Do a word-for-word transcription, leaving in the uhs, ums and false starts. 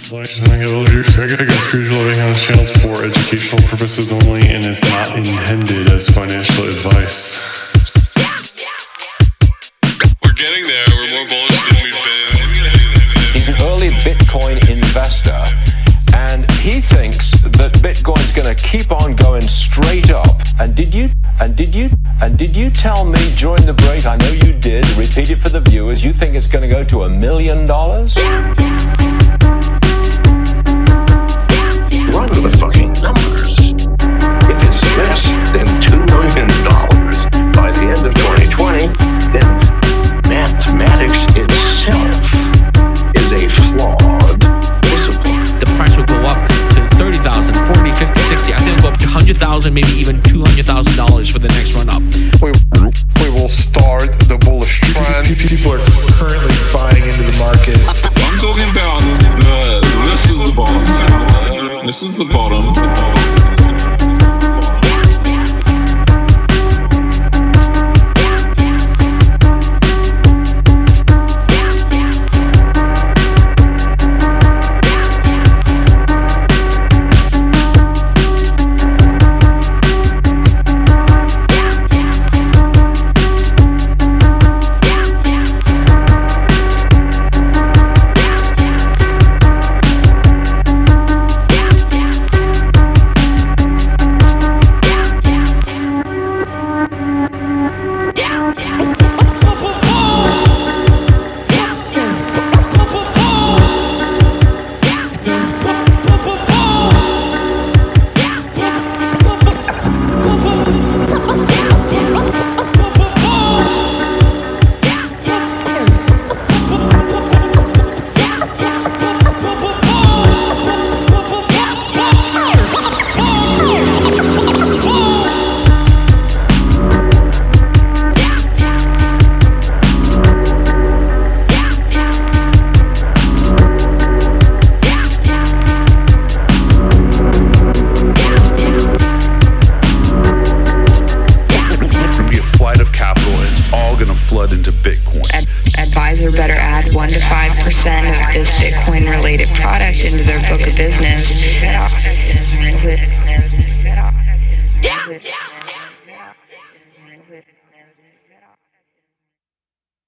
Target against spiritual living on this channel is for educational purposes only and is not intended as financial advice. We're getting there. We're more bullish than we've been. He's an early Bitcoin investor, and he thinks that Bitcoin's going to keep on going straight up. And did you? And did you? And did you tell me during the break? I know you did. Repeat it for the viewers. You think it's going to go to a million dollars? Run the fucking numbers. If it's less than two million dollars by the end of twenty twenty, then mathematics itself is a flawed discipline. The price will go up to thirty thousand, forty, fifty, sixty. I think it'll go up to one hundred thousand, maybe even two hundred thousand dollars for the next run up. We, we will start the bullish trend. People are currently buying into the market. I'm talking about the, this is the bottom. This is the bottom. Into Bitcoin. Ad- advisor better add one to five percent of this Bitcoin related product into their book of business.